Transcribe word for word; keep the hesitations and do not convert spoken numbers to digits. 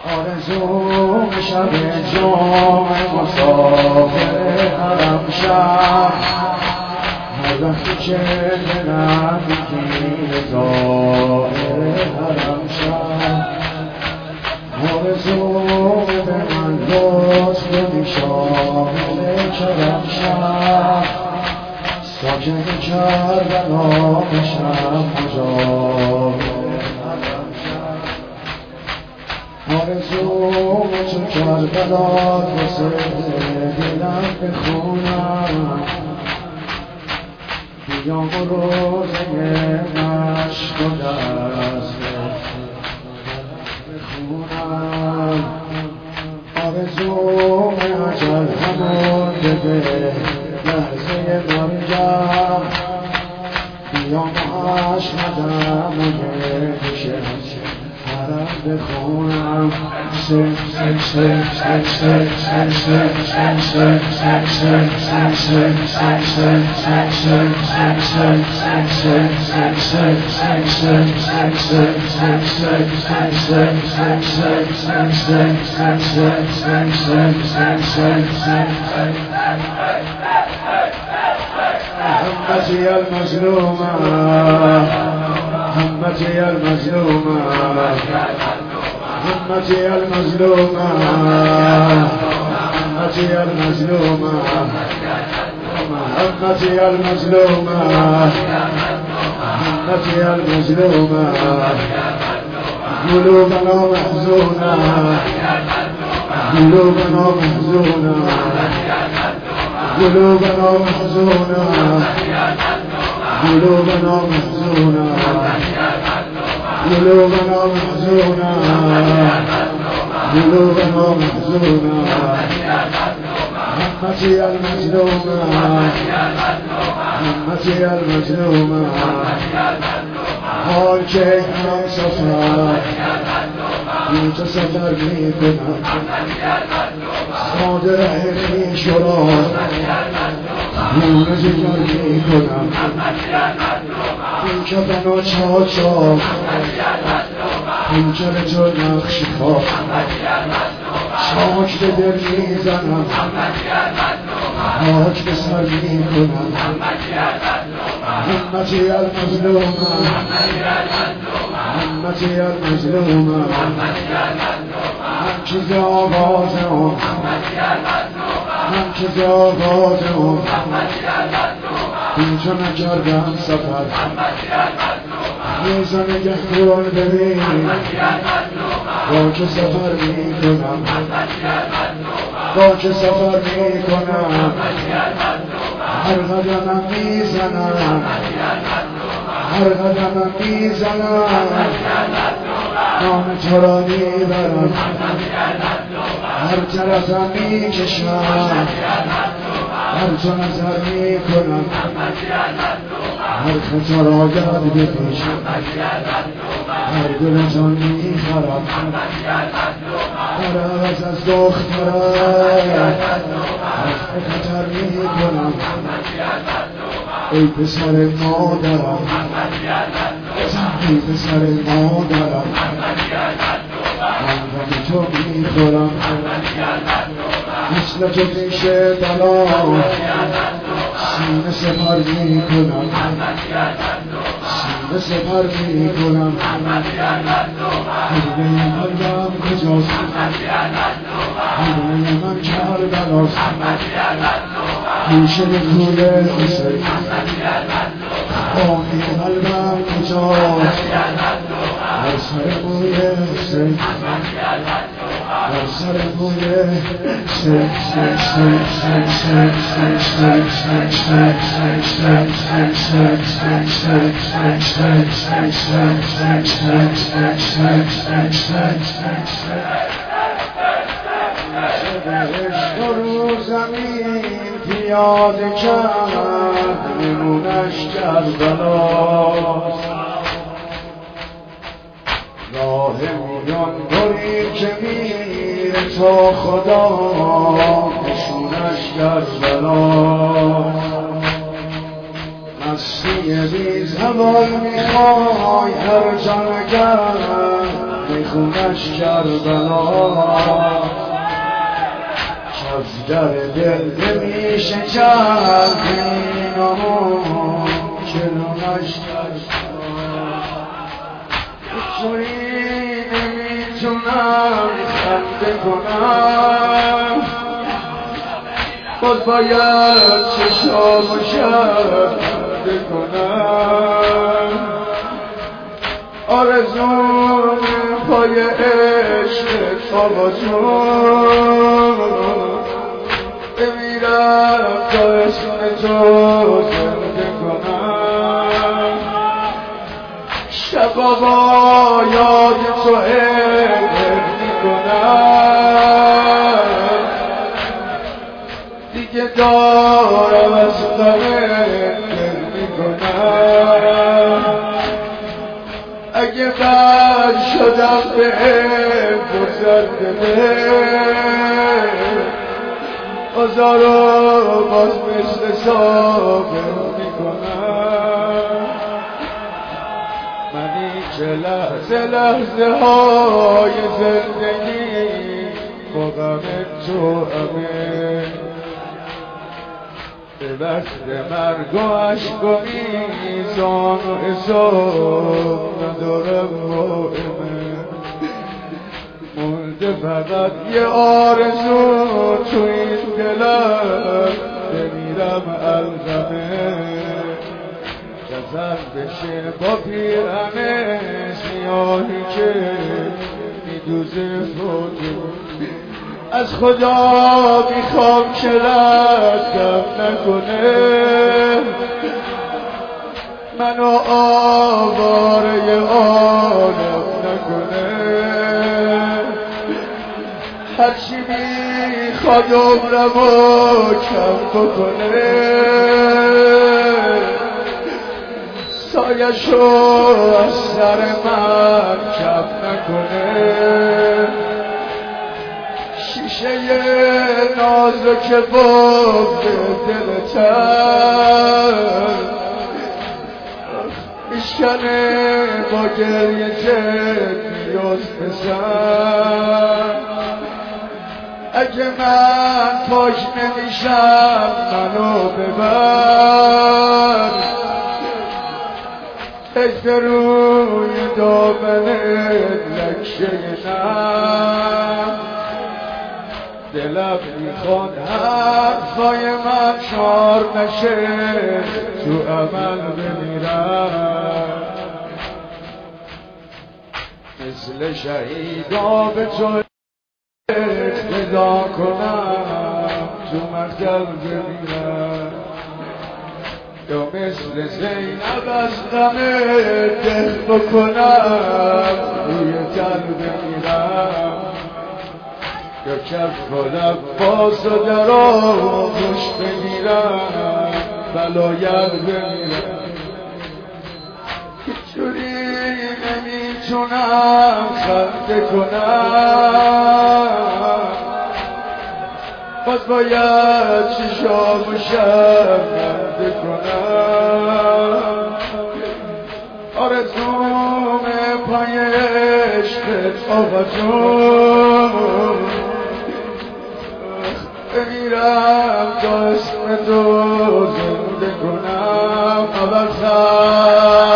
آرزوم شب جام مسافر حرم شهر، هر وقتی که دلم میگیره زائر حرم شهر، آرزوم به من لطف بدی شامل کرم شهر، ساکن کربلا بشم مجاور حرم شهر، آرزوم تو کربلا واسه دلم بخونم، بیام و روزه مشک و دست بخونم، آرزوم اجل همون بده لحظه مرگم، بیام و عشقدم و یه دیشه حرم بخونم، همتي المظلومة همتي المظلومة همتي المظلومة همتي المظلومة همتي المظلومة همتي المظلومة قلوبنا محزونة قلوبنا محزونة قلوبنا محزونة قلوبنا محزونة قلوبنا محزونة قلوبنا محزونة همتي المظلومة همتي المظلومة حال که هم سفر بی تو سفر می کنم، ساده ره خویش را خون جگر می کنم، این کفن و چاچا پنجر تو نقش خواه چاک به دل می زنم، خاک به سر می کنم، همتی المظلومه همتی المظلومه، هم چیز آوازه هم هم چیز آوازه هم اینجا نکردم سفر، یه نگه کن ببین با که سفر می کنم، با که سفر می کنم، هر قدمم می زنم، هر قدمم می زنم، نام تو را می برم، هر طرفم می کشم، هر تو نظر می کنم، هر خطا را یاد بپیشم، هر دلتان می خرم، هر عوض از دخترم رفت خطر می کنم، ای پسر مادرم ای پسر مادرم، من غم تو می خورم، مثل تو پیش بلا سینه سپر می کنم، سینه سپر می کنم، خیلی قلبم کجاست، خیلی من کربلاست، گوشه طول حسین، خانه قلبم کجاست، در سر موی حسین، در سر موی حسین، عشق رو زمین پیاده کرد، نمونش کربلاست، راه میان بری که میره تا خدا، نشونش کربلاست، مستی بی زبان میخوای هر جا نگرد، خونش کربلا کف در دل نمیشه کرد اینامون چلونش کربلا چونی نمیتونم خنده کنم باز باید چشام شرده کنم آرزوم پای عشق آقا جون بمیرم تا اسم تو زنده کنم شبا با یاد تو حفظ میکنم دیگه دارم از غمت دل میکنم اگه بد شدم به فرصت بده آزارو باز مثل صابر میکنم منی که لحظه لحظه های زندگی با غم تو همه به وقت مرگ و عشق و میزان و حساب ندارم مهمه مونده فقط یه آرزو تو این دلم بمیرم الغمه کفن بشه با پیرهن سیاهی که میدوزه فوتو از خدا میخوام که ردم نکنه منو آواره عالم نکنه هرچی میخواد عمرمو کم بکنه سایشو از سر من کم نکنه شیشه نازک بود دلتر میشکنه با گریه جدیوز پسر اگه من پاک نمیشم منو ببر حیف روی دامنت لکشه نم دلم میخواد حرفای من چار نشه تو عمل بمیرم مثل شهیدا به تو اقتدا کنم تو مقتل بمیرم یا مثل زینب از غم دل بکنم روی تل بمیرم یا کف کنم باز و در آغوش بگیرم بلایم بمیرم هیچ جوری نمیتونم خنده کنم باز باید چشامو شرمنده کنم آرزوم پای عشقت آقا جون بمیرم تا اسم تو زنده کنم اول